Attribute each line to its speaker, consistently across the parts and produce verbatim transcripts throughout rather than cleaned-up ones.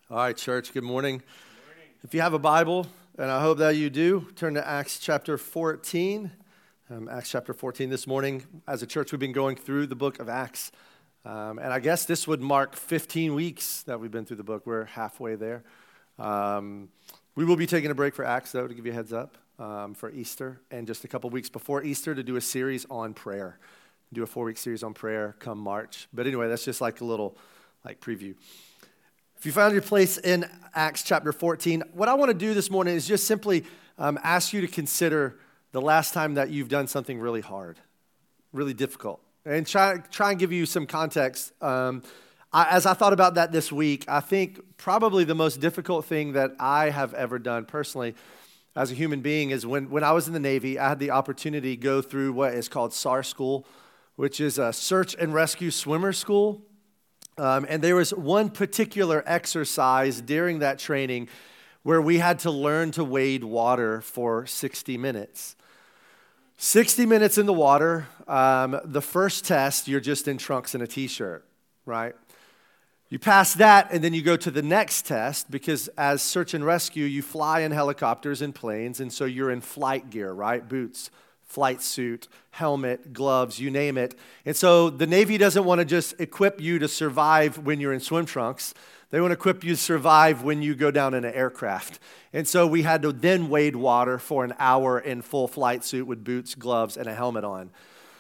Speaker 1: All right, church, good morning. Good morning. If you have a Bible, and I hope that you do, turn to Acts chapter fourteen. Um, Acts chapter fourteen this morning. As a church, we've been going through the book of Acts. Um, and I guess this would mark fifteen weeks that we've been through the book. We're halfway there. Um, we will be taking a break for Acts, though, to give you a heads up, um, for Easter. And just a couple weeks before Easter to do a series on prayer. Do a four-week series on prayer come March. But anyway, that's just like a little like preview. If you found your place in Acts chapter fourteen, what I want to do this morning is just simply um, ask you to consider the last time that you've done something really hard, really difficult, and try, try and give you some context. Um, I, as I thought about that this week, I think probably the most difficult thing that I have ever done personally as a human being is when, when I was in the Navy, I had the opportunity to go through what is called S A R school, which is a search and rescue swimmer school. Um, and there was one particular exercise during that training where we had to learn to wade water for sixty minutes. sixty minutes in the water. Um, the first test, you're just in trunks and a t-shirt, right? You pass that, and then you go to the next test because as search and rescue, you fly in helicopters and planes, and so you're in flight gear, right? Boots, flight suit, helmet, gloves, you name it. And so the Navy doesn't want to just equip you to survive when you're in swim trunks. They want to equip you to survive when you go down in an aircraft. And so we had to then wade water for an hour in full flight suit with boots, gloves, and a helmet on.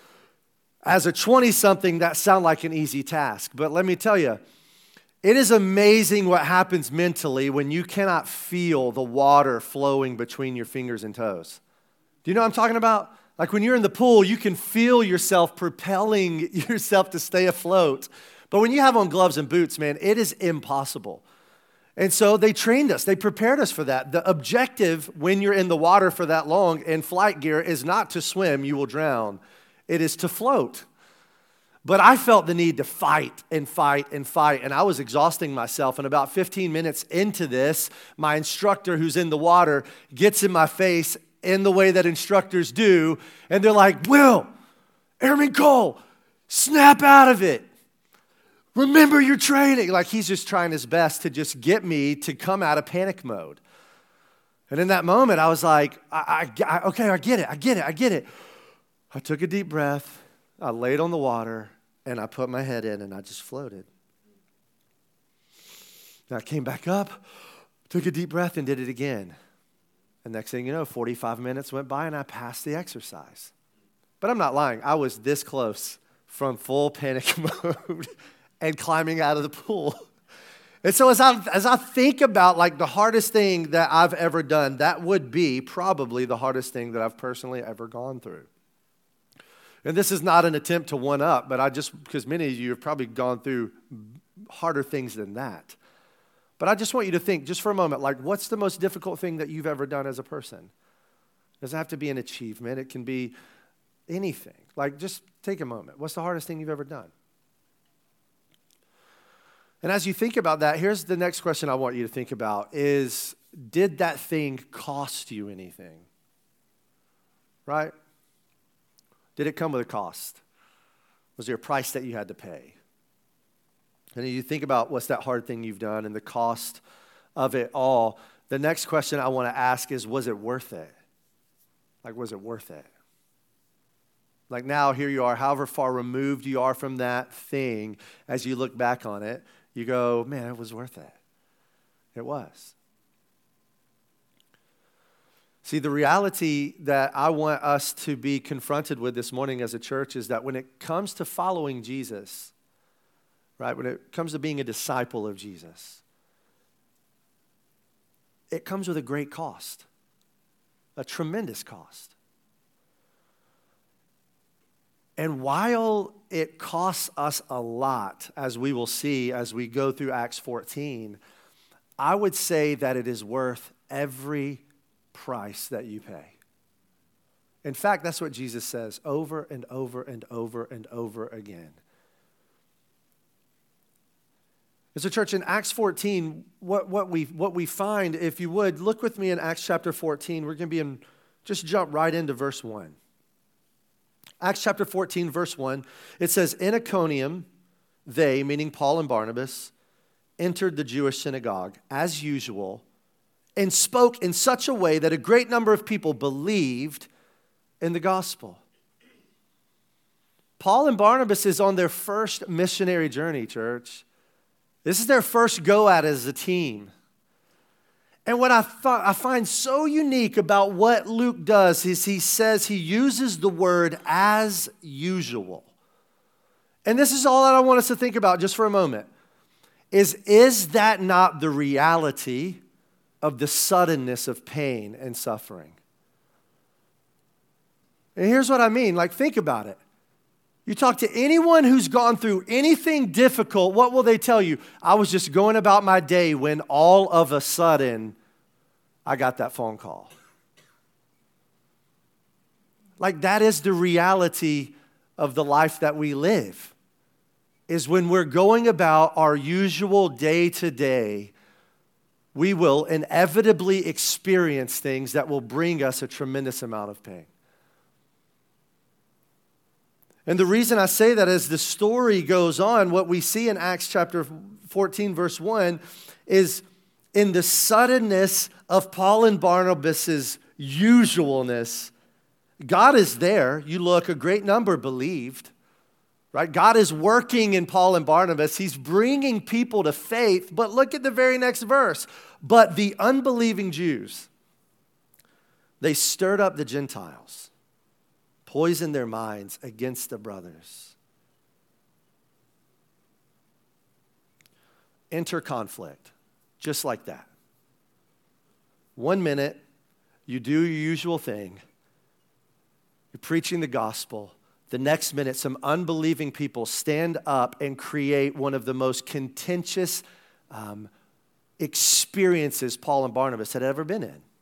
Speaker 1: As a twenty-something, that sounded like an easy task. But let me tell you, it is amazing what happens mentally when you cannot feel the water flowing between your fingers and toes. Do you know what I'm talking about? Like when you're in the pool, you can feel yourself propelling yourself to stay afloat. But when you have on gloves and boots, man, it is impossible. And so they trained us. They prepared us for that. The objective when you're in the water for that long in flight gear is not to swim, you will drown. It is to float. But I felt the need to fight and fight and fight, and I was exhausting myself. And about fifteen minutes into this, my instructor who's in the water gets in my face in the way that instructors do, and they're like, Will, Airman Cole, snap out of it. Remember your training. Like he's just trying his best to just get me to come out of panic mode. And in that moment, I was like, I, I, I, okay, I get it, I get it, I get it. I took a deep breath, I laid on the water, and I put my head in, and I just floated. And I came back up, took a deep breath, and did it again. And next thing you know, forty-five minutes went by and I passed the exercise. But I'm not lying. I was this close from full panic mode and climbing out of the pool. And so as I, as I think about like the hardest thing that I've ever done, that would be probably the hardest thing that I've personally ever gone through. And this is not an attempt to one up, but I just, because many of you have probably gone through harder things than that. But I just want you to think just for a moment, like what's the most difficult thing that you've ever done as a person? It doesn't have to be an achievement. It can be anything. Like just take a moment. What's the hardest thing you've ever done? And as you think about that, here's the next question I want you to think about is, did that thing cost you anything? Right? Did it come with a cost? Was there a price that you had to pay? And you think about what's that hard thing you've done and the cost of it all. The next question I want to ask is, was it worth it? Like, was it worth it? Like now, here you are, however far removed you are from that thing, as you look back on it, you go, man, it was worth it. It was. See, the reality that I want us to be confronted with this morning as a church is that when it comes to following Jesus, right, when it comes to being a disciple of Jesus, it comes with a great cost, a tremendous cost. And while it costs us a lot, as we will see as we go through Acts fourteen, I would say that it is worth every price that you pay. In fact, that's what Jesus says over and over and over and over again. As a church, in Acts fourteen, what, what, we, what we find, if you would, look with me in Acts chapter fourteen. We're going to be in, just jump right into verse one. Acts chapter fourteen, verse one, it says, In Iconium, they, meaning Paul and Barnabas, entered the Jewish synagogue as usual and spoke in such a way that a great number of people believed in the gospel. Paul and Barnabas is on their first missionary journey, church. This is their first go at it as a team. And what I, thought, I find so unique about what Luke does is he says he uses the word as usual. And this is all that I want us to think about just for a moment. Is, is that not the reality of the suddenness of pain and suffering? And here's what I mean. Like, think about it. You talk to anyone who's gone through anything difficult, what will they tell you? I was just going about my day when all of a sudden I got that phone call. Like, that is the reality of the life that we live, is when we're going about our usual day-to-day, we will inevitably experience things that will bring us a tremendous amount of pain. And the reason I say that is the story goes on, what we see in Acts chapter fourteen, verse one, is in the suddenness of Paul and Barnabas' usualness, God is there. You look, a great number believed, right? God is working in Paul and Barnabas. He's bringing people to faith. But look at the very next verse. But the unbelieving Jews, they stirred up the Gentiles, poisoned their minds against the brothers. Enter conflict, just like that. One minute, you do your usual thing. You're preaching the gospel. The next minute, some unbelieving people stand up and create one of the most contentious um, experiences Paul and Barnabas had ever been in.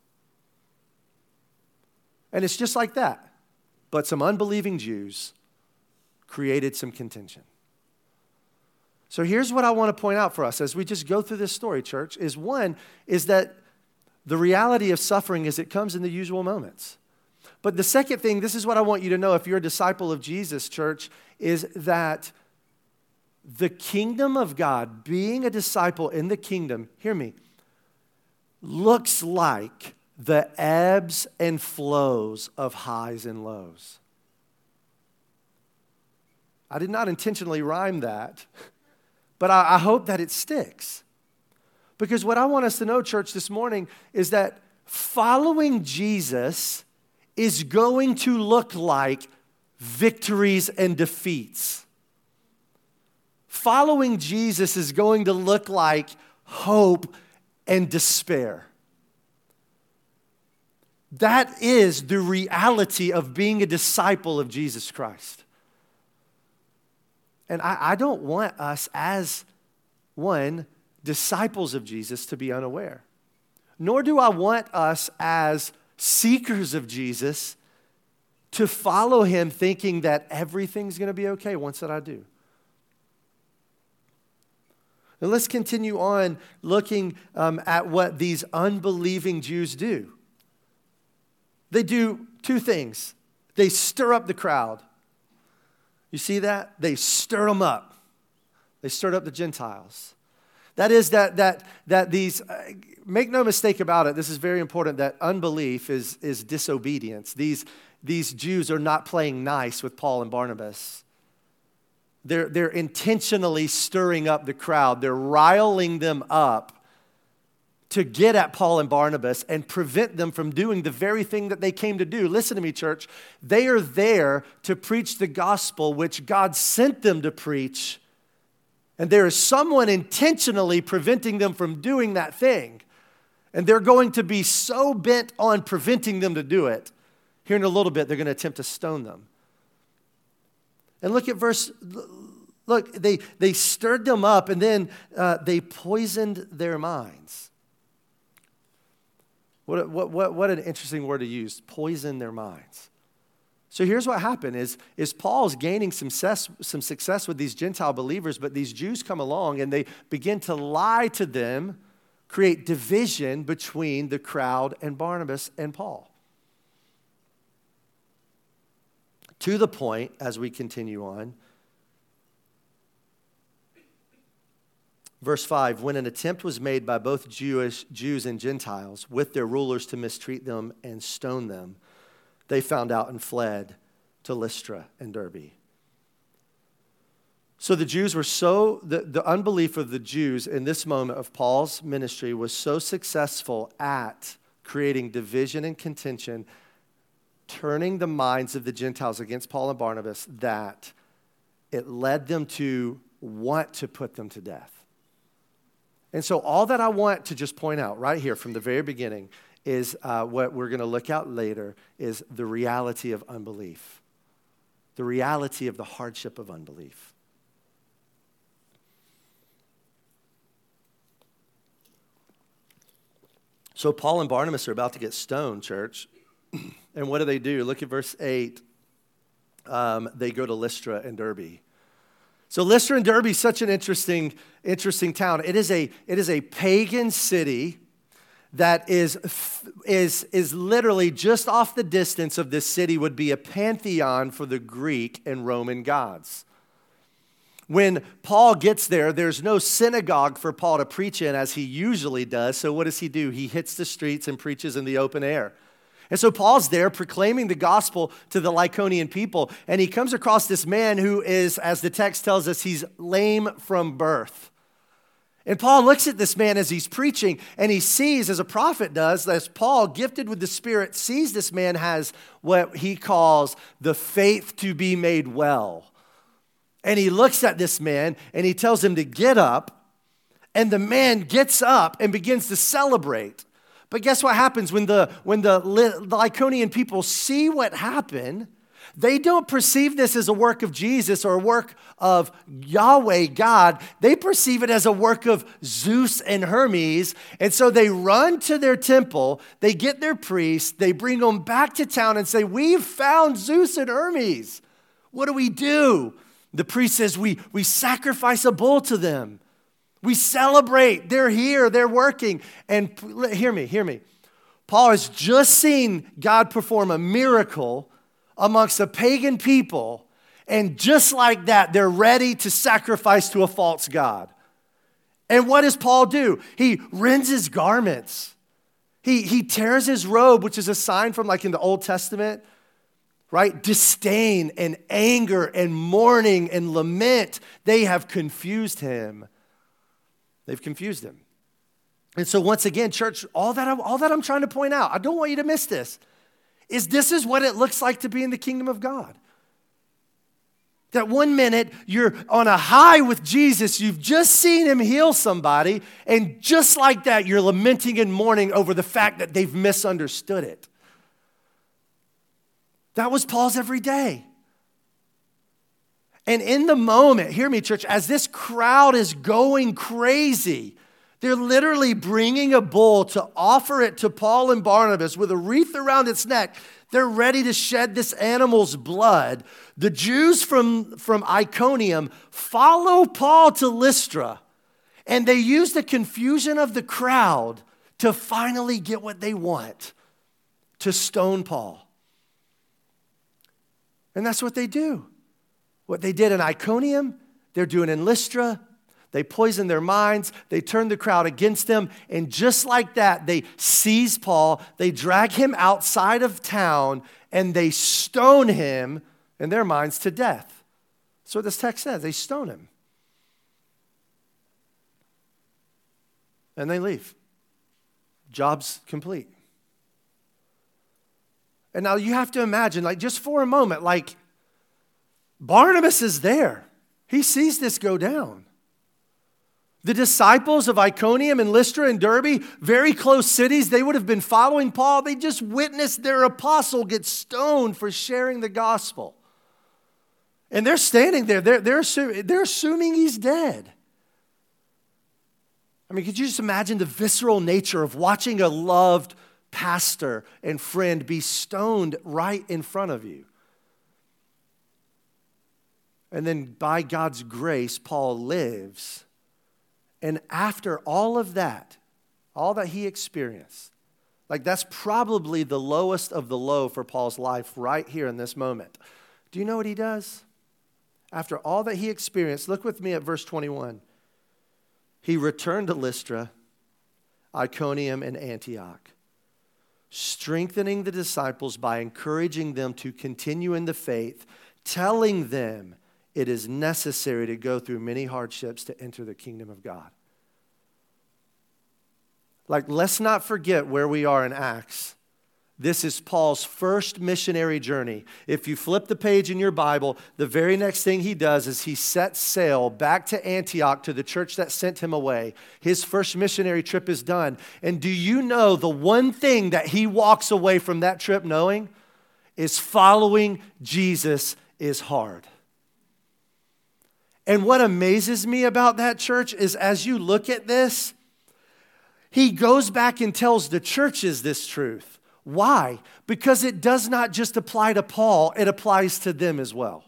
Speaker 1: And it's just like that. But some unbelieving Jews created some contention. So here's what I want to point out for us as we just go through this story, church, is one, is that the reality of suffering is it comes in the usual moments. But the second thing, this is what I want you to know if you're a disciple of Jesus, church, is that the kingdom of God, being a disciple in the kingdom, hear me, looks like the ebbs and flows of highs and lows. I did not intentionally rhyme that, but I, I hope that it sticks. Because what I want us to know, church, this morning is that following Jesus is going to look like victories and defeats. Following Jesus is going to look like hope and despair. That is the reality of being a disciple of Jesus Christ. And I, I don't want us as, one, disciples of Jesus to be unaware. Nor do I want us as seekers of Jesus to follow him thinking that everything's going to be okay once that I do. And let's continue on looking um, at what these unbelieving Jews do. They do two things. They stir up the crowd. You see that? They stir them up. They stirred up the Gentiles. That is that that that these, uh, make no mistake about it, this is very important, that unbelief is, is disobedience. These, these Jews are not playing nice with Paul and Barnabas. They're, they're intentionally stirring up the crowd. They're riling them up to get at Paul and Barnabas and prevent them from doing the very thing that they came to do. Listen to me, church. They are there to preach the gospel which God sent them to preach. And there is someone intentionally preventing them from doing that thing. And they're going to be so bent on preventing them to do it. Here in a little bit, they're going to attempt to stone them. And look at verse, look, they, they stirred them up and then uh, they poisoned their minds. What, what, what, what an interesting word to use, poison their minds. So here's what happened is, is Paul's gaining some success, some success with these Gentile believers, but these Jews come along and they begin to lie to them, create division between the crowd and Barnabas and Paul. To the point, as we continue on, Verse five, when an attempt was made by both Jewish Jews and Gentiles with their rulers to mistreat them and stone them, they found out and fled to Lystra and Derbe. So the Jews were so, the, the unbelief of the Jews in this moment of Paul's ministry was so successful at creating division and contention, turning the minds of the Gentiles against Paul and Barnabas, that it led them to want to put them to death. And so all that I want to just point out right here from the very beginning is uh, what we're going to look at later is the reality of unbelief, the reality of the hardship of unbelief. So Paul and Barnabas are about to get stoned, church. And what do they do? Look at verse eight. Um, they go to Lystra and Derbe. So Lystra and Derbe is such an interesting, interesting town. It is a, it is a pagan city that is, is, is literally just off the distance of this city would be a pantheon for the Greek and Roman gods. When Paul gets there, there's no synagogue for Paul to preach in as he usually does. So what does he do? He hits the streets and preaches in the open air. And so Paul's there proclaiming the gospel to the Lycaonian people. And he comes across this man who is, as the text tells us, he's lame from birth. And Paul looks at this man as he's preaching, and he sees, as a prophet does, as Paul, gifted with the Spirit, sees this man has what he calls the faith to be made well. And he looks at this man and he tells him to get up. And the man gets up and begins to celebrate. But guess what happens when the, when the Lycaonian people see what happened? They don't perceive this as a work of Jesus or a work of Yahweh, God. They perceive it as a work of Zeus and Hermes. And so they run to their temple. They get their priests. They bring them back to town and say, we've found Zeus and Hermes. What do we do? The priest says, we, we sacrifice a bull to them. We celebrate. They're here. They're working. And hear me, hear me. Paul has just seen God perform a miracle amongst a pagan people. And just like that, they're ready to sacrifice to a false god. And what does Paul do? He rends his garments. He, he tears his robe, which is a sign from like in the Old Testament, right? Disdain and anger and mourning and lament. They have confused him. They've confused him. And so once again, church, all that, I'm, all that I'm trying to point out, I don't want you to miss this, is this is what it looks like to be in the kingdom of God. That one minute you're on a high with Jesus, you've just seen him heal somebody, and just like that, you're lamenting and mourning over the fact that they've misunderstood it. That was Paul's every day. And in the moment, hear me, church, as this crowd is going crazy, they're literally bringing a bull to offer it to Paul and Barnabas with a wreath around its neck. They're ready to shed this animal's blood. The Jews from, from Iconium follow Paul to Lystra, and they use the confusion of the crowd to finally get what they want, to stone Paul. And that's what they do. What they did in Iconium, they're doing in Lystra. They poison their minds. They turn the crowd against them. And just like that, they seize Paul. They drag him outside of town, and they stone him, in their minds, to death. That's what this text says. They stone him. And they leave. Job's complete. And now you have to imagine, like just for a moment, like Barnabas is there. He sees this go down. The disciples of Iconium and Lystra and Derbe, very close cities, they would have been following Paul. They just witnessed their apostle get stoned for sharing the gospel. And they're standing there. They're, they're, assu- they're assuming he's dead. I mean, could you just imagine the visceral nature of watching a loved pastor and friend be stoned right in front of you? And then by God's grace, Paul lives. And after all of that, all that he experienced, like that's probably the lowest of the low for Paul's life right here in this moment. Do you know what he does? After all that he experienced, look with me at verse twenty-one. he returned to Lystra, Iconium, and Antioch, strengthening the disciples by encouraging them to continue in the faith, telling them it is necessary to go through many hardships to enter the kingdom of God. Like, let's not forget where we are in Acts. This is Paul's first missionary journey. If you flip the page in your Bible, the very next thing he does is he sets sail back to Antioch, to the church that sent him away. His first missionary trip is done. And do you know the one thing that he walks away from that trip knowing is following Jesus is hard. And what amazes me about that, church, is as you look at this, he goes back and tells the churches this truth. Why? Because it does not just apply to Paul, it applies to them as well.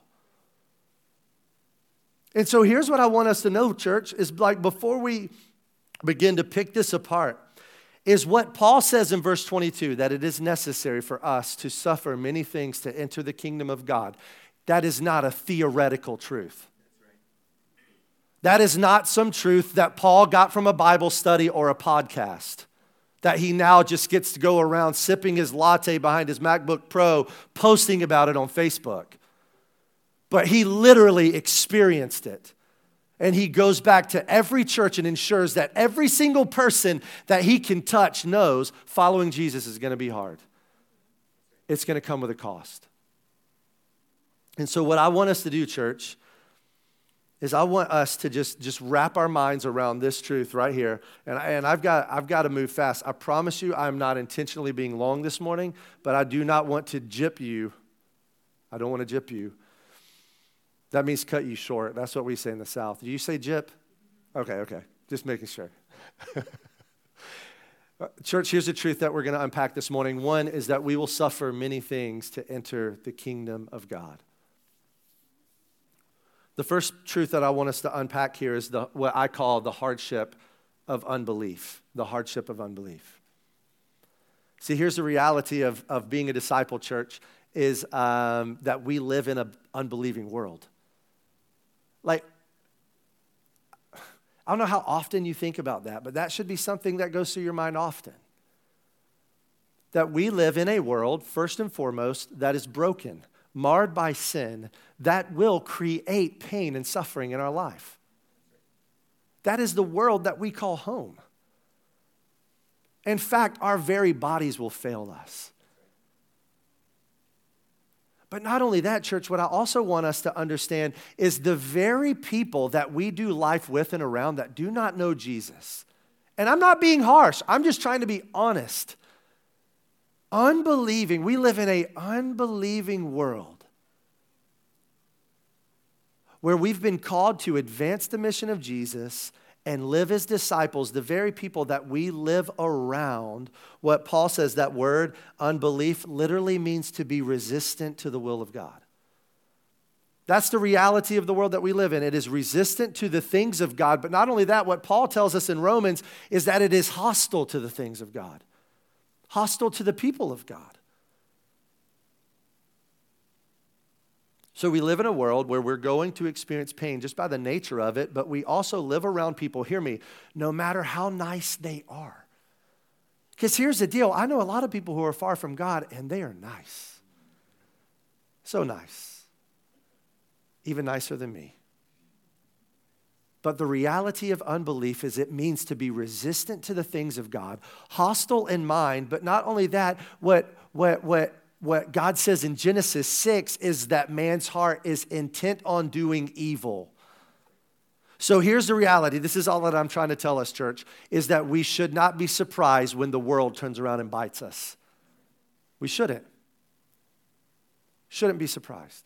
Speaker 1: And so here's what I want us to know, church, is like before we begin to pick this apart, is what Paul says in verse twenty-two, that it is necessary for us to suffer many things to enter the kingdom of God. That is not a theoretical truth. That is not some truth that Paul got from a Bible study or a podcast, that he now just gets to go around sipping his latte behind his MacBook Pro, posting about it on Facebook. But he literally experienced it. And he goes back to every church and ensures that every single person that he can touch knows following Jesus is going to be hard. It's going to come with a cost. And so what I want us to do, church, is I want us to just, just wrap our minds around this truth right here. And, I, and I've got, I've got to move fast. I promise you I'm not intentionally being long this morning, but I do not want to gyp you. I don't want to gyp you. That means cut you short. That's what we say in the South. Do you say gyp? Okay, okay. Just making sure. Church, here's the truth that we're going to unpack this morning. One is that we will suffer many things to enter the kingdom of God. The first truth that I want us to unpack here is the, what I call the hardship of unbelief. The hardship of unbelief. See, here's the reality of, of being a disciple, church, is um, that we live in an unbelieving world. Like, I don't know how often you think about that, but that should be something that goes through your mind often. That we live in a world, first and foremost, that is broken, marred by sin, that will create pain and suffering in our life. That is the world that we call home. In fact, our very bodies will fail us. But not only that, church, what I also want us to understand is the very people that we do life with and around that do not know Jesus. And I'm not being harsh. I'm just trying to be honest. Unbelieving. We live in an unbelieving world where we've been called to advance the mission of Jesus and live as disciples, the very people that we live around. What Paul says, that word, unbelief, literally means to be resistant to the will of God. That's the reality of the world that we live in. It is resistant to the things of God. But not only that, what Paul tells us in Romans is that it is hostile to the things of God. Hostile to the people of God. So we live in a world where we're going to experience pain just by the nature of it, but we also live around people, hear me, no matter how nice they are. Because here's the deal. I know a lot of people who are far from God, and they are nice. So nice. Even nicer than me. But the reality of unbelief is it means to be resistant to the things of God, hostile in mind, but not only that, what, what, what, what God says in Genesis six is that man's heart is intent on doing evil. So here's the reality. This is all that I'm trying to tell us, church, is that we should not be surprised when the world turns around and bites us. We shouldn't. Shouldn't be surprised.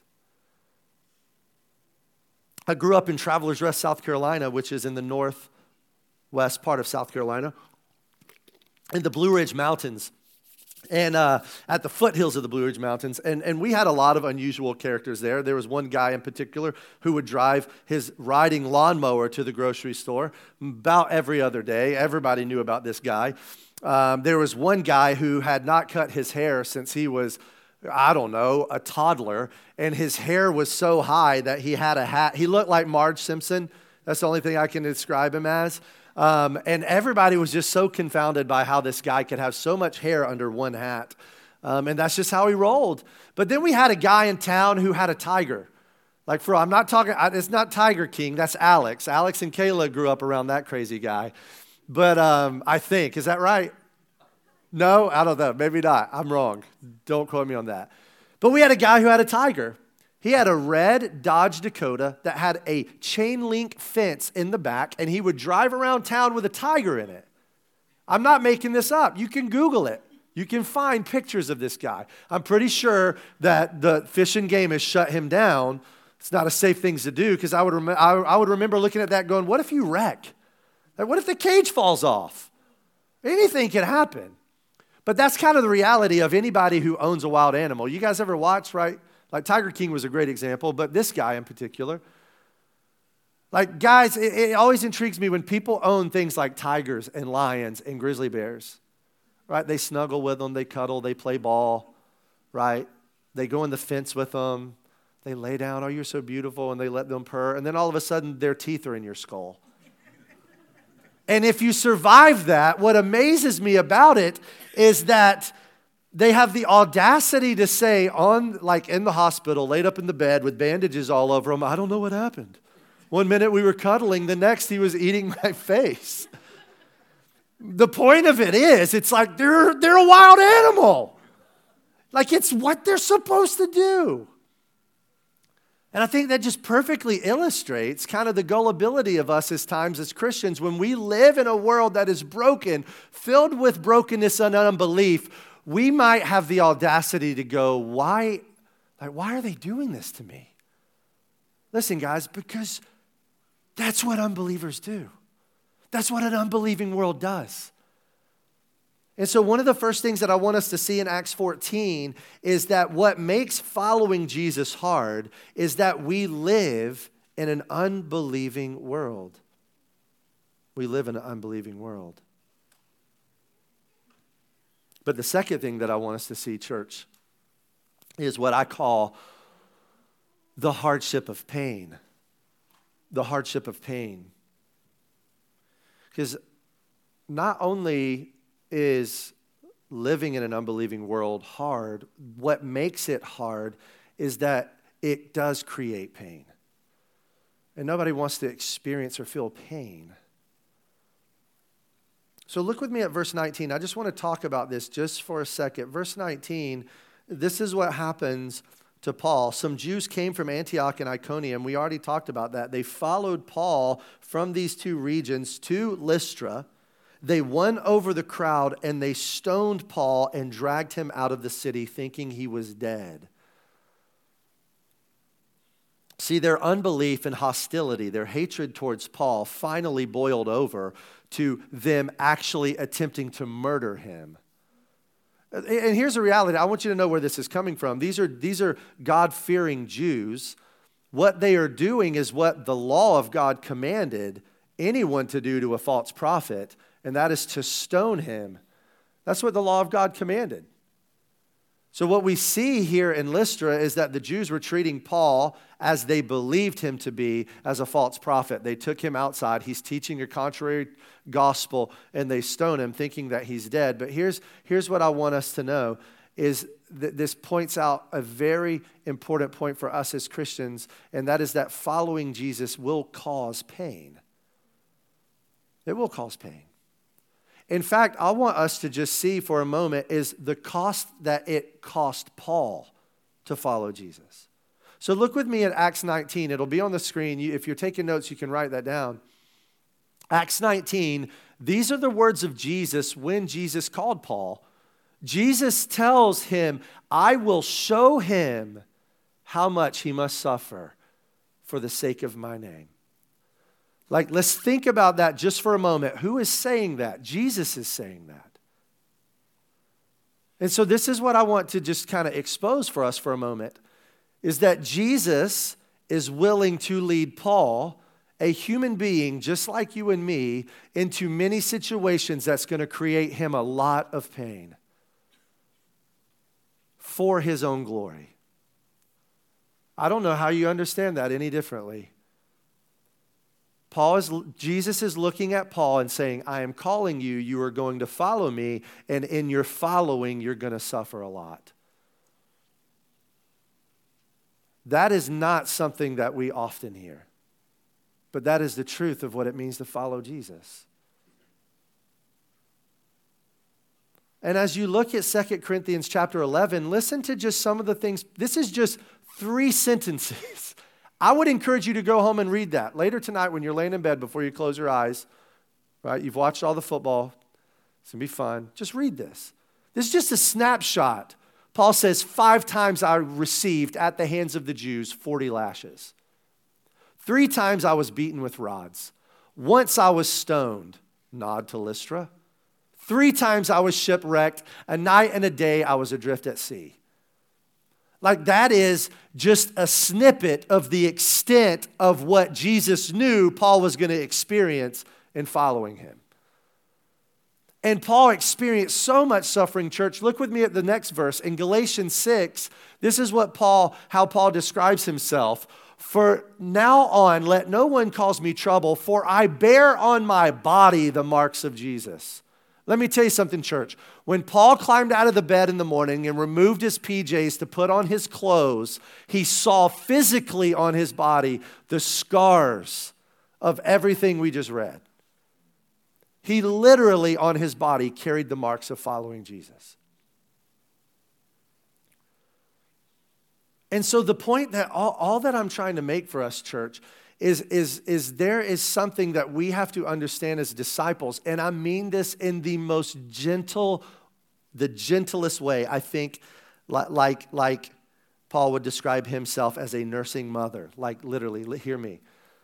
Speaker 1: I grew up in Travelers Rest, South Carolina, which is in the northwest part of South Carolina, in the Blue Ridge Mountains, and uh, at the foothills of the Blue Ridge Mountains. And, and we had a lot of unusual characters there. There was one guy in particular who would drive his riding lawnmower to the grocery store about every other day. Everybody knew about this guy. Um, there was one guy who had not cut his hair since he was, I don't know, a toddler, and his hair was so high that he had a hat. He looked like Marge Simpson. That's the only thing I can describe him as. Um, and everybody was just so confounded by how this guy could have so much hair under one hat. Um, and that's just how he rolled. But then we had a guy in town who had a tiger. Like, for I'm not talking, it's not Tiger King, that's Alex. Alex and Kayla grew up around that crazy guy. But um, I think, is that right? No, I don't know, maybe not. I'm wrong. Don't quote me on that. But we had a guy who had a tiger. He had a red Dodge Dakota that had a chain link fence in the back, and he would drive around town with a tiger in it. I'm not making this up. You can Google it. You can find pictures of this guy. I'm pretty sure that the Fish and Game has shut him down. It's not a safe thing to do, because I would rem- I, I would remember looking at that going, what if you wreck? Like, what if the cage falls off? Anything can happen. But that's kind of the reality of anybody who owns a wild animal. You guys ever watch, right? Like Tiger King was a great example, but this guy in particular. Like, guys, it, it always intrigues me when people own things like tigers and lions and grizzly bears, right? They snuggle with them, they cuddle, they play ball, right? They go in the fence with them. They lay down, oh, you're so beautiful, and they let them purr. And then all of a sudden, their teeth are in your skull. And if you survive that, what amazes me about it is that they have the audacity to say on, like in the hospital, laid up in the bed with bandages all over them, I don't know what happened. One minute we were cuddling, the next he was eating my face. The point of it is, it's like they're, they're a wild animal. Like, it's what they're supposed to do. And I think that just perfectly illustrates kind of the gullibility of us as times as Christians when we live in a world that is broken, filled with brokenness and unbelief. We might have the audacity to go, why, like, why are they doing this to me? Listen, guys, because that's what unbelievers do. That's what an unbelieving world does. And so one of the first things that I want us to see in Acts fourteen is that what makes following Jesus hard is that we live in an unbelieving world. We live in an unbelieving world. But the second thing that I want us to see, church, is what I call the hardship of pain. The hardship of pain. Because not only is living in an unbelieving world hard, what makes it hard is that it does create pain. And nobody wants to experience or feel pain. So look with me at verse nineteen. I just want to talk about this just for a second. Verse nineteen, this is what happens to Paul. Some Jews came from Antioch and Iconium. We already talked about that. They followed Paul from these two regions to Lystra. They won over the crowd and they stoned Paul and dragged him out of the city thinking he was dead. See, their unbelief and hostility, their hatred towards Paul finally boiled over to them actually attempting to murder him. And here's the reality. I want you to know where this is coming from. These are, these are God-fearing Jews. What they are doing is what the law of God commanded anyone to do to a false prophet, and that is to stone him. That's what the law of God commanded. So what we see here in Lystra is that the Jews were treating Paul as they believed him to be, as a false prophet. They took him outside. He's teaching a contrary gospel, and they stone him thinking that he's dead. But here's, here's what I want us to know, is that this points out a very important point for us as Christians, and that is that following Jesus will cause pain. It will cause pain. In fact, I want us to just see for a moment is the cost that it cost Paul to follow Jesus. So look with me at Acts nineteen. It'll be on the screen. You, if you're taking notes, you can write that down. Acts nineteen, these are the words of Jesus when Jesus called Paul. Jesus tells him, I will show him how much he must suffer for the sake of my name. Like, let's think about that just for a moment. Who is saying that? Jesus is saying that. And so this is what I want to just kind of expose for us for a moment, is that Jesus is willing to lead Paul, a human being just like you and me, into many situations that's going to create him a lot of pain for his own glory. I don't know how you understand that any differently. Paul is, Jesus is looking at Paul and saying, I am calling you, you are going to follow me, and in your following, you're going to suffer a lot. That is not something that we often hear, but that is the truth of what it means to follow Jesus. And as you look at Second Corinthians chapter eleven, listen to just some of the things. This is just three sentences. I would encourage you to go home and read that. Later tonight when you're laying in bed before you close your eyes, right? You've watched all the football. It's going to be fun. Just read this. This is just a snapshot. Paul says, five times I received at the hands of the Jews forty lashes. Three times I was beaten with rods. Once I was stoned. Nod to Lystra. Three times I was shipwrecked. A night and a day I was adrift at sea. Like that is just a snippet of the extent of what Jesus knew Paul was going to experience in following him. And Paul experienced so much suffering, church. Look with me at the next verse. In Galatians six, this is what Paul, how Paul describes himself. For now on, let no one cause me trouble, for I bear on my body the marks of Jesus. Let me tell you something, church. When Paul climbed out of the bed in the morning and removed his P Js to put on his clothes, he saw physically on his body the scars of everything we just read. He literally on his body carried the marks of following Jesus. And so the point that all, all that I'm trying to make for us, church, is, is, is there is something that we have to understand as disciples. And I mean this in the most gentle, the gentlest way. I think like, like, like Paul would describe himself as a nursing mother. Like literally, hear me.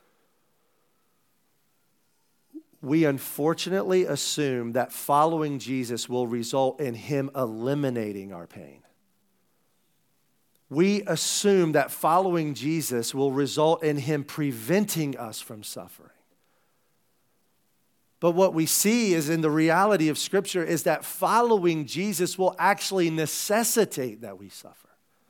Speaker 1: We unfortunately assume that following Jesus will result in him eliminating our pain. We assume that following Jesus will result in him preventing us from suffering. But what we see is in the reality of Scripture is that following Jesus will actually necessitate that we suffer.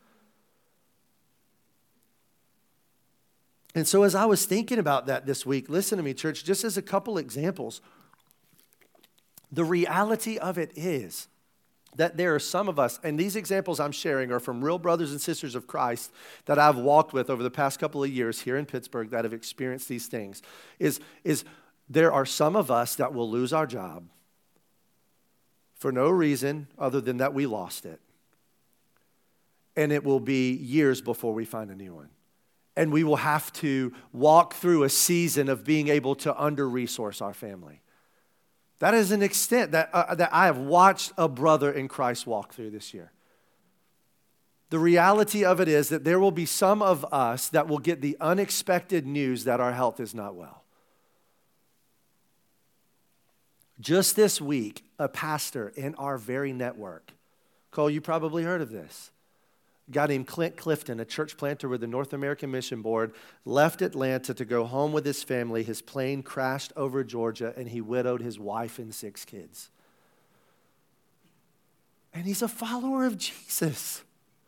Speaker 1: And so as I was thinking about that this week, listen to me, church, just as a couple examples, the reality of it is that there are some of us, and these examples I'm sharing are from real brothers and sisters of Christ that I've walked with over the past couple of years here in Pittsburgh that have experienced these things, is, is there are some of us that will lose our job for no reason other than that we lost it. And it will be years before we find a new one. And we will have to walk through a season of being able to under-resource our family. That is an extent that, uh, that I have watched a brother in Christ walk through this year. The reality of it is that there will be some of us that will get the unexpected news that our health is not well. Just this week, a pastor in our very network, Cole, you probably heard of this, a guy named Clint Clifton, a church planter with the North American Mission Board, left Atlanta to go home with his family. His plane crashed over Georgia, and he widowed his wife and six kids. And he's a follower of Jesus.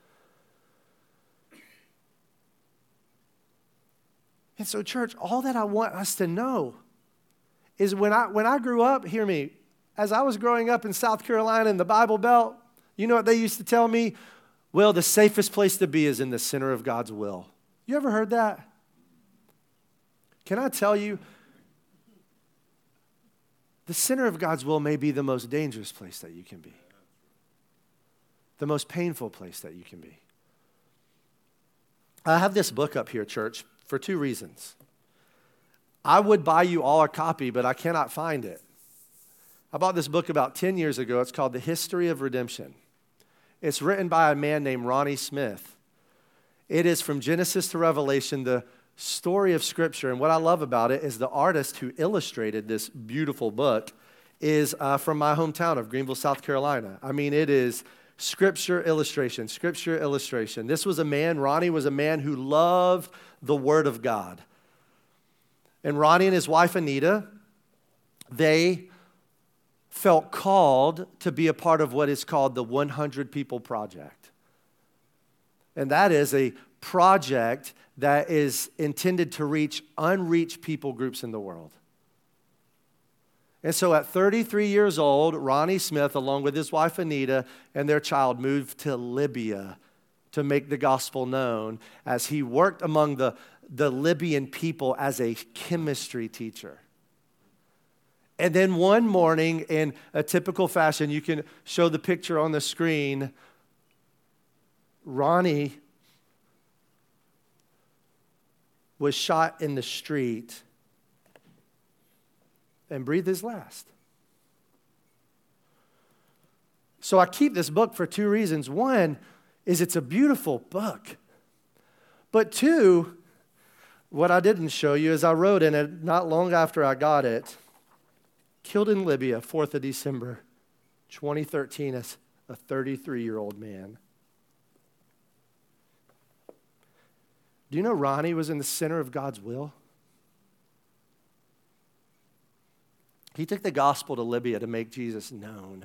Speaker 1: And so, church, all that I want us to know is when I, when I grew up, hear me, as I was growing up in South Carolina in the Bible Belt, you know what they used to tell me? Well, the safest place to be is in the center of God's will. You ever heard that? Can I tell you, the center of God's will may be the most dangerous place that you can be. The most painful place that you can be. I have this book up here, church, for two reasons. I would buy you all a copy, but I cannot find it. I bought this book about ten years ago. It's called The History of Redemption. It's written by a man named Ronnie Smith. It is from Genesis to Revelation, the story of Scripture. And what I love about it is the artist who illustrated this beautiful book is uh, from my hometown of Greenville, South Carolina. I mean, it is Scripture illustration, Scripture illustration. This was a man, Ronnie was a man who loved the Word of God. And Ronnie and his wife, Anita, they felt called to be a part of what is called the one hundred People Project. And that is a project that is intended to reach unreached people groups in the world. And so at thirty-three years old, Ronnie Smith, along with his wife Anita and their child, moved to Libya to make the gospel known as he worked among the, the Libyan people as a chemistry teacher. And then one morning, in a typical fashion, you can show the picture on the screen, Ronnie was shot in the street and breathed his last. So I keep this book for two reasons. One is it's a beautiful book. But two, what I didn't show you is I wrote in it not long after I got it, killed in Libya, fourth of December, twenty thirteen, as a thirty-three-year-old man. Do you know Ronnie was in the center of God's will? He took the gospel to Libya to make Jesus known.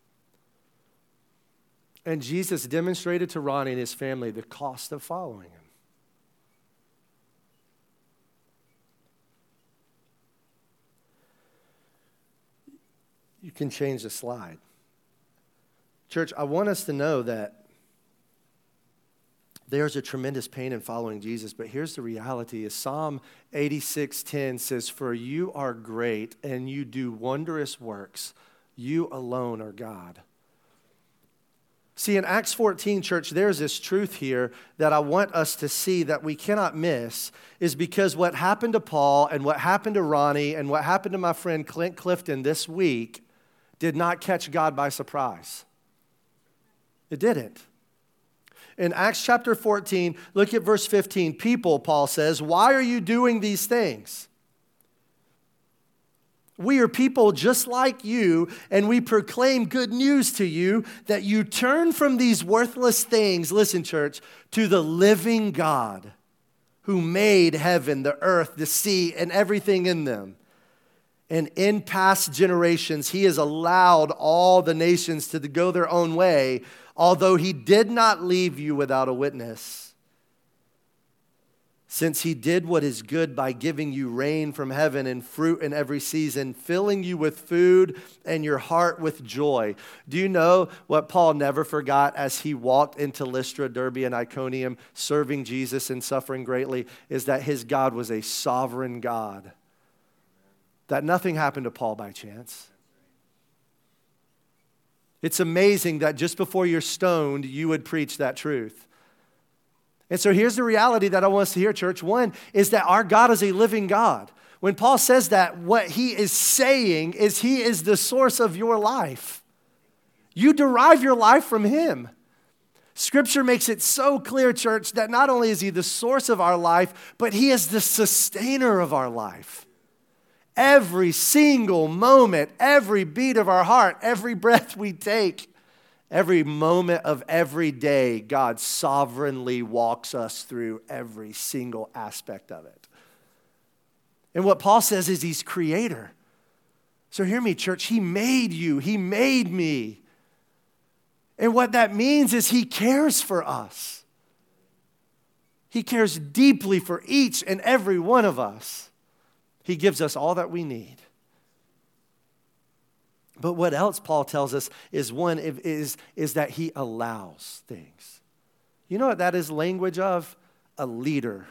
Speaker 1: And Jesus demonstrated to Ronnie and his family the cost of following him. You can change the slide. Church, I want us to know that there's a tremendous pain in following Jesus, but here's the reality is Psalm eighty-six ten says, "For you are great and you do wondrous works. You alone are God." See, in Acts fourteen, church, there's this truth here that I want us to see that we cannot miss, is because what happened to Paul and what happened to Ronnie and what happened to my friend Clint Clifton this week did not catch God by surprise. It didn't. In Acts chapter fourteen, look at verse fifteen. People, Paul says, why are you doing these things? We are people just like you, and we proclaim good news to you that you turn from these worthless things, listen, church, to the living God who made heaven, the earth, the sea, and everything in them. And in past generations, he has allowed all the nations to go their own way, although he did not leave you without a witness. Since he did what is good by giving you rain from heaven and fruit in every season, filling you with food and your heart with joy. Do you know what Paul never forgot as he walked into Lystra, Derbe, and Iconium, serving Jesus and suffering greatly, is that his God was a sovereign God. That nothing happened to Paul by chance. It's amazing that just before you're stoned, you would preach that truth. And so here's the reality that I want us to hear, church. One is that our God is a living God. When Paul says that, what he is saying is he is the source of your life. You derive your life from him. Scripture makes it so clear, church, that not only is he the source of our life, but he is the sustainer of our life. Every single moment, every beat of our heart, every breath we take, every moment of every day, God sovereignly walks us through every single aspect of it. And what Paul says is he's creator. So hear me, church. He made you. He made me. And what that means is he cares for us. He cares deeply for each and every one of us. He gives us all that we need. But what else Paul tells us is one is, is that he allows things. You know what that is language of? A leader.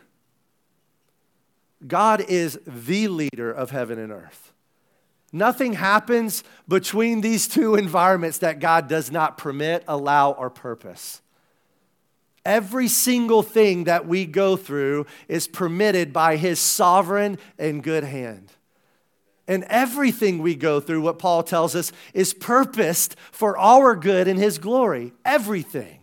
Speaker 1: God is the leader of heaven and earth. Nothing happens between these two environments that God does not permit, allow, or purpose. Every single thing that we go through is permitted by his sovereign and good hand. And everything we go through, what Paul tells us, is purposed for our good and his glory. Everything.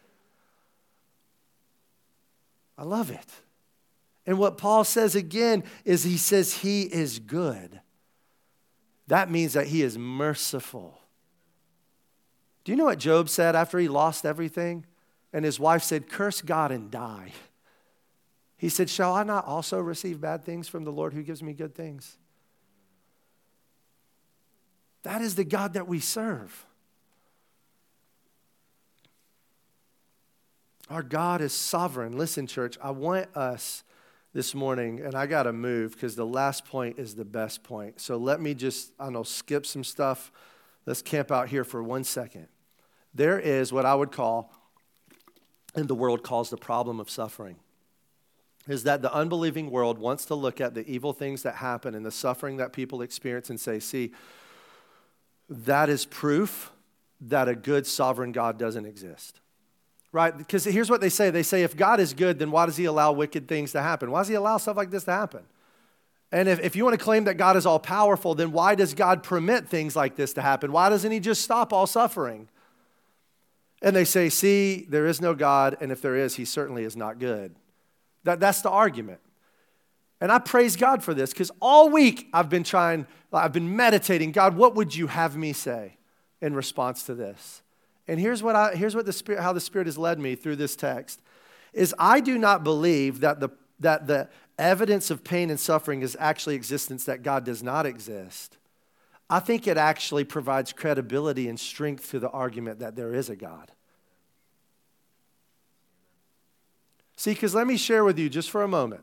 Speaker 1: I love it. And what Paul says again is he says he is good. That means that he is merciful. Do you know what Job said after he lost everything? And his wife said, curse God and die. He said, shall I not also receive bad things from the Lord who gives me good things? That is the God that we serve. Our God is sovereign. Listen, church, I want us this morning, and I got to move because the last point is the best point. So let me just, I don't know, skip some stuff. Let's camp out here for one second. There is what I would call, and the world calls the problem of suffering, is that the unbelieving world wants to look at the evil things that happen and the suffering that people experience and say, see, that is proof that a good sovereign God doesn't exist. Right? Because here's what they say. They say, if God is good, then why does he allow wicked things to happen? Why does he allow stuff like this to happen? And if, if you want to claim that God is all powerful, then why does God permit things like this to happen? Why doesn't he just stop all suffering? And they say, see, there is no God, and if there is, he certainly is not good. That, that's the argument. And I praise God for this, because all week I've been trying, I've been meditating, God, what would you have me say in response to this? And here's what I here's what the Spirit, how the Spirit has led me through this text, is I do not believe that the that the evidence of pain and suffering is actually existence that God does not exist. I think it actually provides credibility and strength to the argument that there is a God. See, because let me share with you just for a moment.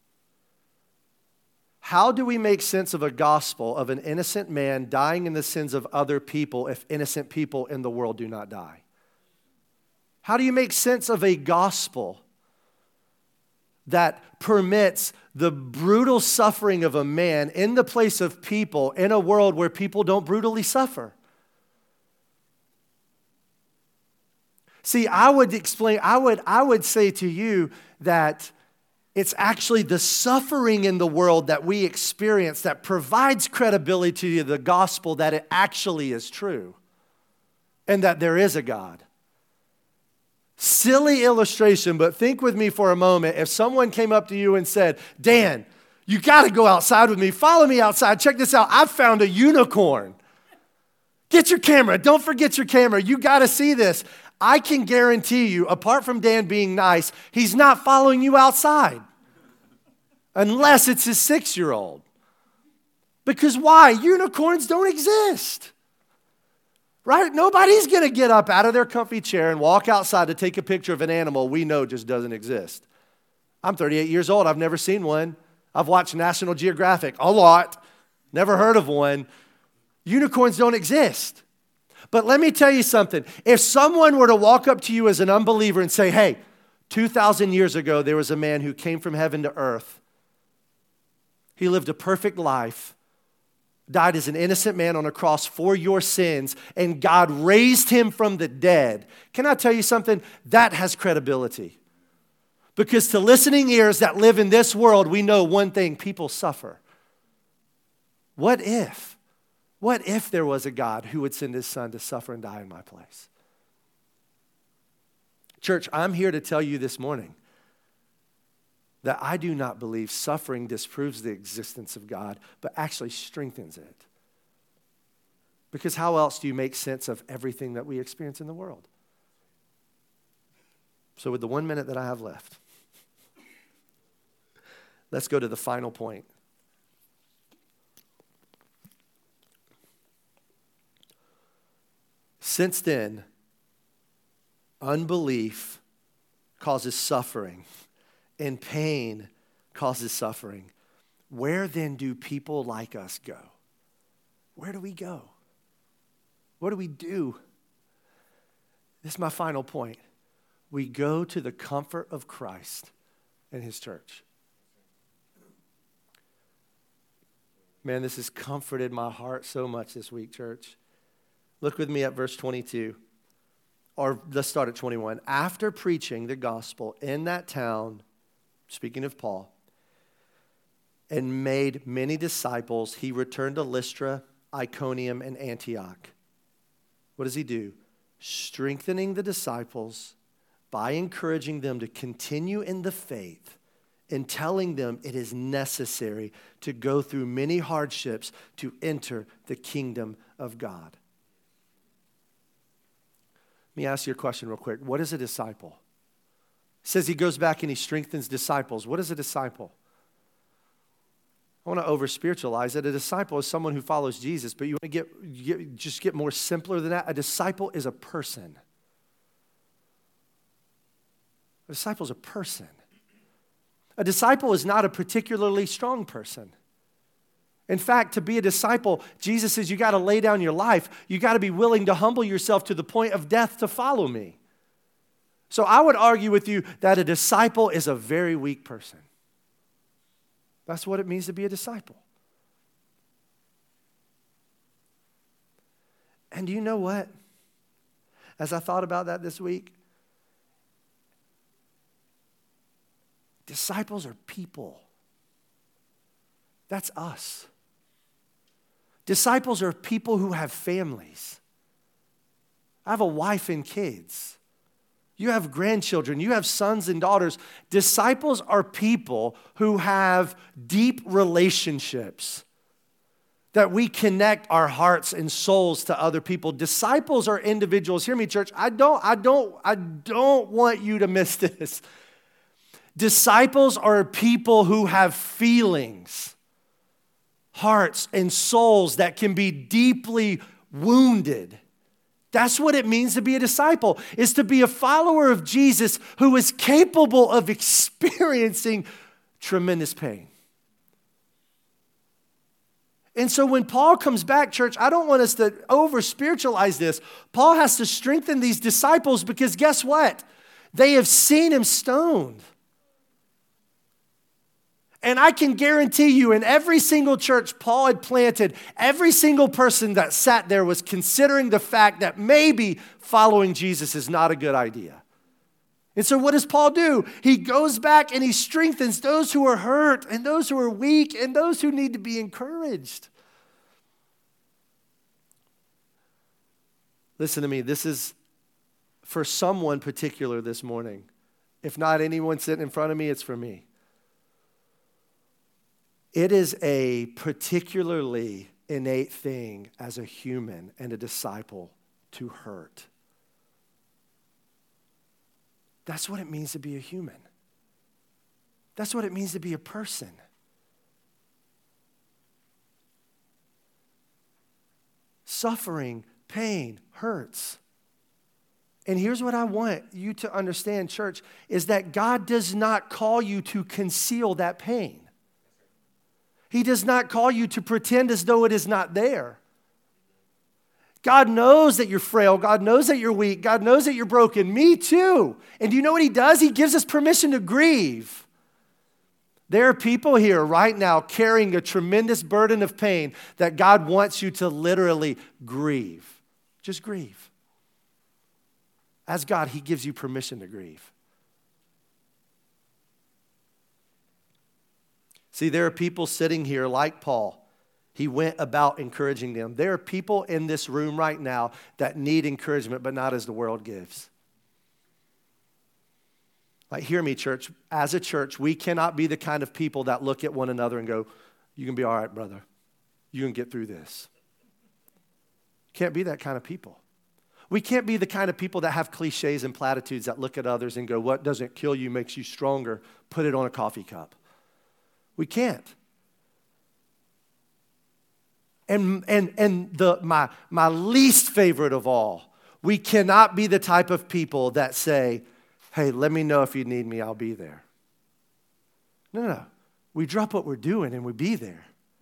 Speaker 1: How do we make sense of a gospel of an innocent man dying in the sins of other people if innocent people in the world do not die? How do you make sense of a gospel that permits the brutal suffering of a man in the place of people in a world where people don't brutally suffer? See, I would explain, I would, I would say to you that it's actually the suffering in the world that we experience that provides credibility to the gospel that it actually is true and that there is a God. Silly illustration, but think with me for a moment. If someone came up to you and said, Dan, you got to go outside with me. Follow me outside. Check this out. I found a unicorn. Get your camera. Don't forget your camera. You got to see this. I can guarantee you, apart from Dan being nice, he's not following you outside. Unless it's his six-year-old. Because why? Unicorns don't exist. Right? Nobody's going to get up out of their comfy chair and walk outside to take a picture of an animal we know just doesn't exist. I'm thirty-eight years old. I've never seen one. I've watched National Geographic a lot. Never heard of one. Unicorns don't exist. But let me tell you something. If someone were to walk up to you as an unbeliever and say, hey, two thousand years ago, there was a man who came from heaven to earth. He lived a perfect life, died as an innocent man on a cross for your sins, and God raised him from the dead. Can I tell you something? That has credibility. Because to listening ears that live in this world, we know one thing: people suffer. What if? What if there was a God who would send his son to suffer and die in my place? Church, I'm here to tell you this morning that I do not believe suffering disproves the existence of God, but actually strengthens it. Because how else do you make sense of everything that we experience in the world? So with the one minute that I have left, let's go to the final point. Since then, unbelief causes suffering, and pain causes suffering. Where then do people like us go? Where do we go? What do we do? This is my final point. We go to the comfort of Christ and his church. Man, this has comforted my heart so much this week, church. Look with me at verse twenty-two. Or let's start at twenty-one. After preaching the gospel in that town, speaking of Paul, and made many disciples, he returned to Lystra, Iconium, and Antioch. What does he do? Strengthening the disciples by encouraging them to continue in the faith and telling them it is necessary to go through many hardships to enter the kingdom of God. Let me ask you a question real quick. What is a disciple? It says he goes back and he strengthens disciples. What is a disciple? I want to over-spiritualize it. A disciple is someone who follows Jesus, but you want to get, get just get more simpler than that. A disciple is a person. A disciple is a person. A disciple is not a particularly strong person. In fact, to be a disciple, Jesus says you got to lay down your life. You got to be willing to humble yourself to the point of death to follow me. So I would argue with you that a disciple is a very weak person. That's what it means to be a disciple. And do you know what? As I thought about that this week, disciples are people. That's us. Disciples are people who have families. I have a wife and kids. You have grandchildren. You have sons and daughters. Disciples are people who have deep relationships that we connect our hearts and souls to other people. Disciples are individuals. Hear me, church. I don't, I don't, I don't want you to miss this. Disciples are people who have feelings, hearts, and souls that can be deeply wounded. That's what it means to be a disciple, is to be a follower of Jesus who is capable of experiencing tremendous pain. And so when Paul comes back, church, I don't want us to over-spiritualize this. Paul has to strengthen these disciples because guess what? They have seen him stoned. And I can guarantee you in every single church Paul had planted, every single person that sat there was considering the fact that maybe following Jesus is not a good idea. And so what does Paul do? He goes back and he strengthens those who are hurt and those who are weak and those who need to be encouraged. Listen to me, this is for someone particular this morning. If not anyone sitting in front of me, it's for me. It is a particularly innate thing as a human and a disciple to hurt. That's what it means to be a human. That's what it means to be a person. Suffering, pain, hurts. And here's what I want you to understand, church, is that God does not call you to conceal that pain. He does not call you to pretend as though it is not there. God knows that you're frail. God knows that you're weak. God knows that you're broken. Me too. And do you know what he does? He gives us permission to grieve. There are people here right now carrying a tremendous burden of pain that God wants you to literally grieve. Just grieve. As God, he gives you permission to grieve. See, there are people sitting here like Paul. He went about encouraging them. There are people in this room right now that need encouragement, but not as the world gives. Like, hear me, church. As a church, we cannot be the kind of people that look at one another and go, you can be all right, brother. You can get through this. Can't be that kind of people. We can't be the kind of people that have cliches and platitudes that look at others and go, what doesn't kill you makes you stronger. Put it on a coffee cup. We can't. And, and, and the, my, my least favorite of all, we cannot be the type of people that say, hey, let me know if you need me, I'll be there. No, no, no. We drop what we're doing and we be there.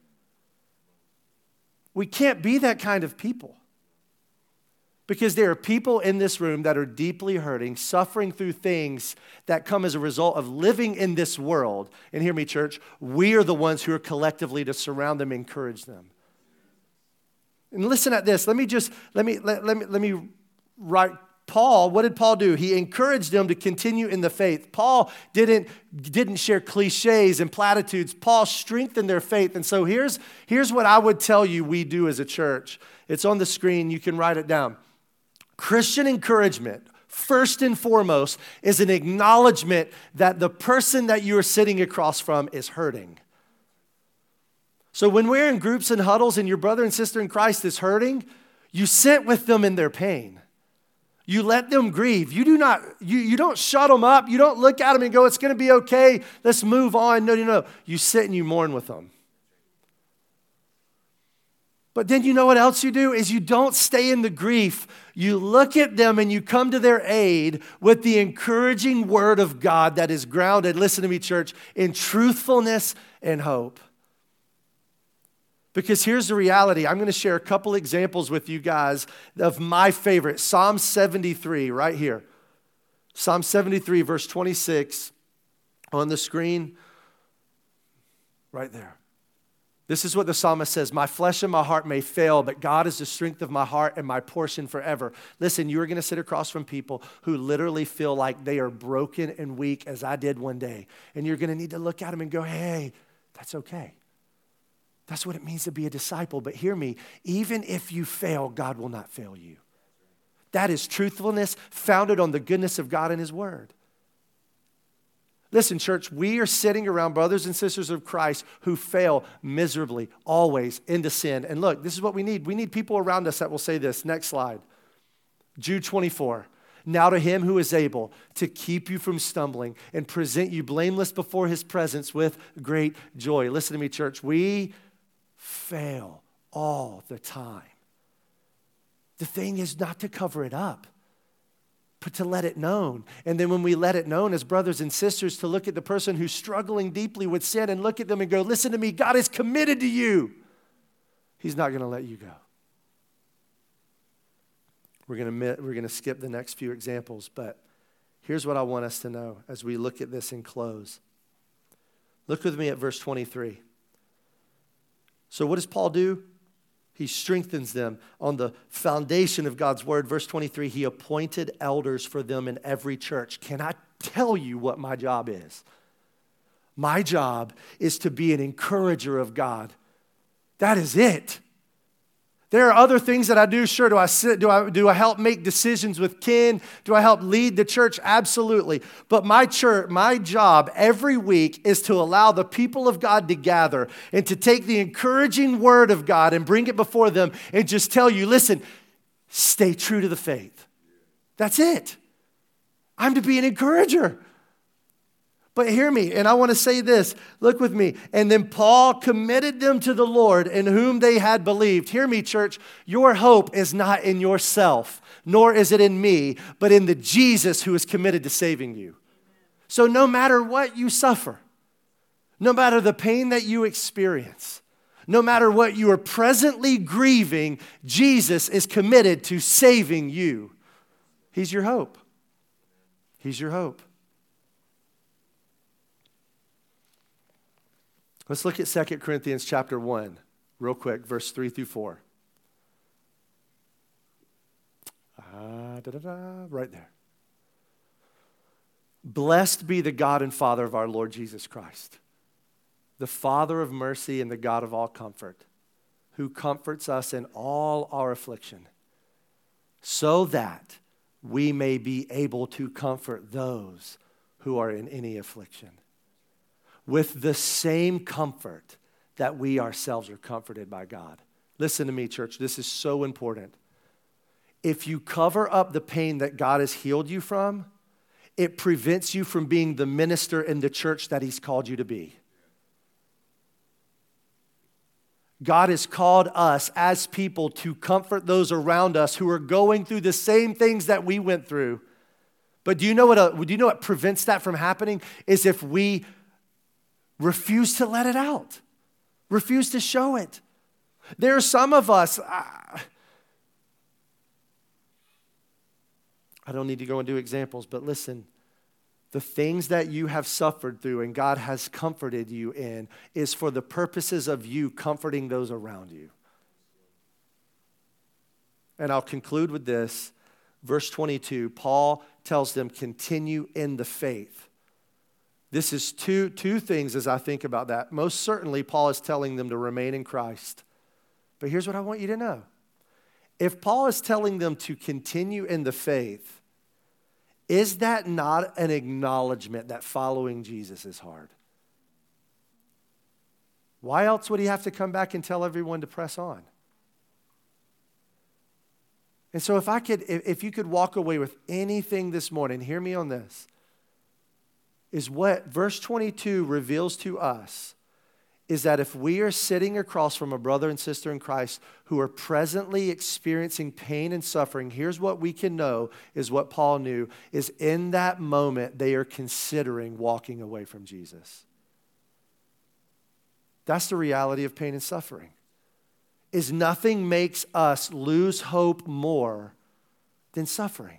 Speaker 1: We can't be that kind of people. Because there are people in this room that are deeply hurting, suffering through things that come as a result of living in this world. And hear me, church, we are the ones who are collectively to surround them and encourage them. And listen at this. Let me just, let me, let, let me, let me write. Paul, what did Paul do? He encouraged them to continue in the faith. Paul didn't, didn't share cliches and platitudes. Paul strengthened their faith. And so here's, here's what I would tell you we do as a church. It's on the screen. You can write it down. Christian encouragement, first and foremost, is an acknowledgement that the person that you are sitting across from is hurting. So when we're in groups and huddles and your brother and sister in Christ is hurting, you sit with them in their pain. You let them grieve. You do not, you, you don't shut them up. You don't look at them and go, it's going to be okay. Let's move on. No, no, no. You sit and you mourn with them. But then you know what else you do is you don't stay in the grief. You look at them and you come to their aid with the encouraging word of God that is grounded, listen to me, church, in truthfulness and hope. Because here's the reality. I'm going to share a couple examples with you guys of my favorite. Psalm seventy-three, right here. Psalm seventy-three, verse twenty-six on the screen, right there. This is what the psalmist says, my flesh and my heart may fail, but God is the strength of my heart and my portion forever. Listen, you are going to sit across from people who literally feel like they are broken and weak as I did one day. And you're going to need to look at them and go, hey, that's okay. That's what it means to be a disciple. But hear me, even if you fail, God will not fail you. That is truthfulness founded on the goodness of God and His Word. Listen, church, we are sitting around brothers and sisters of Christ who fail miserably, always into sin. And look, this is what we need. We need people around us that will say this. Next slide. Jude twenty-four. Now to Him who is able to keep you from stumbling and present you blameless before His presence with great joy. Listen to me, church. We fail all the time. The thing is not to cover it up, but to let it known. And then when we let it known as brothers and sisters, to look at the person who's struggling deeply with sin and look at them and go, listen to me, God is committed to you. He's not going to let you go. We're going to we're going to skip the next few examples, but here's what I want us to know as we look at this and close. Look with me at verse twenty-three. So what does Paul do? He strengthens them on the foundation of God's word. Verse twenty-three, he appointed elders for them in every church. Can I tell you what my job is? My job is to be an encourager of God. That is it. There are other things that I do. Sure, do I sit, do I do I help make decisions with Ken? Do I help lead the church? Absolutely. But my church, my job every week is to allow the people of God to gather and to take the encouraging word of God and bring it before them and just tell you, listen, stay true to the faith. That's it. I'm to be an encourager. But hear me, and I want to say this. Look with me. And then Paul committed them to the Lord in whom they had believed. Hear me, church. Your hope is not in yourself, nor is it in me, but in the Jesus who is committed to saving you. So no matter what you suffer, no matter the pain that you experience, no matter what you are presently grieving, Jesus is committed to saving you. He's your hope. He's your hope. Let's look at Second Corinthians chapter one, real quick, verse three through four. Ah, da, da, da, right there. Blessed be the God and Father of our Lord Jesus Christ, the Father of mercy and the God of all comfort, who comforts us in all our affliction, so that we may be able to comfort those who are in any affliction, with the same comfort that we ourselves are comforted by God. Listen to me, church. This is so important. If you cover up the pain that God has healed you from, it prevents you from being the minister in the church that He's called you to be. God has called us as people to comfort those around us who are going through the same things that we went through. But do you know what, uh, do you know what prevents that from happening? Is if we refuse to let it out. Refuse to show it. There are some of us, I, I don't need to go into examples, but listen, the things that you have suffered through and God has comforted you in is for the purposes of you comforting those around you. And I'll conclude with this. Verse twenty-two, Paul tells them, continue in the faith. This is two, two things as I think about that. Most certainly, Paul is telling them to remain in Christ. But here's what I want you to know. If Paul is telling them to continue in the faith, is that not an acknowledgement that following Jesus is hard? Why else would he have to come back and tell everyone to press on? And so if I could, if you could walk away with anything this morning, hear me on this, is what verse twenty-two reveals to us is that if we are sitting across from a brother and sister in Christ who are presently experiencing pain and suffering, here's what we can know is what Paul knew, is in that moment they are considering walking away from Jesus. That's the reality of pain and suffering. Is nothing makes us lose hope more than suffering.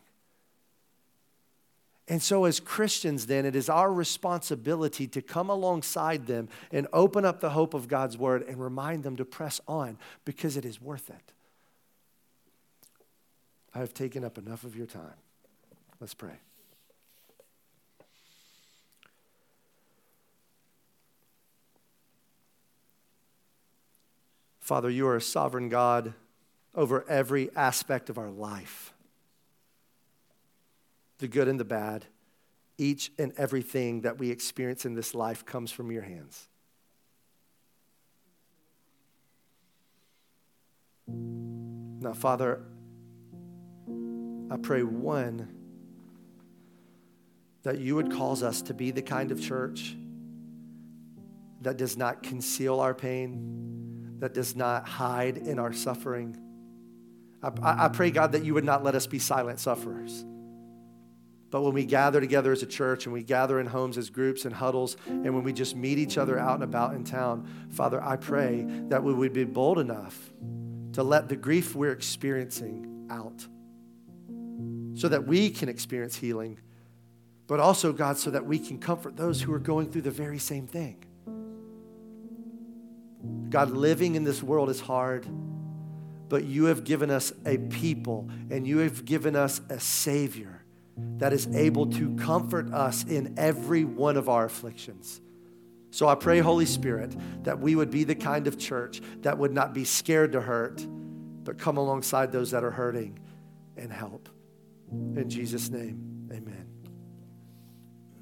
Speaker 1: And so as Christians then, it is our responsibility to come alongside them and open up the hope of God's word and remind them to press on because it is worth it. I have taken up enough of your time. Let's pray. Father, you are a sovereign God over every aspect of our life. The good and the bad, each and everything that we experience in this life comes from your hands. Now, Father, I pray, one, that you would cause us to be the kind of church that does not conceal our pain, that does not hide in our suffering. I, I, I pray, God, that you would not let us be silent sufferers. But when we gather together as a church and we gather in homes as groups and huddles, and when we just meet each other out and about in town, Father, I pray that we would be bold enough to let the grief we're experiencing out so that we can experience healing, but also, God, so that we can comfort those who are going through the very same thing. God, living in this world is hard, but you have given us a people and you have given us a Savior that is able to comfort us in every one of our afflictions. So I pray, Holy Spirit, that we would be the kind of church that would not be scared to hurt, but come alongside those that are hurting and help. In Jesus' name, amen.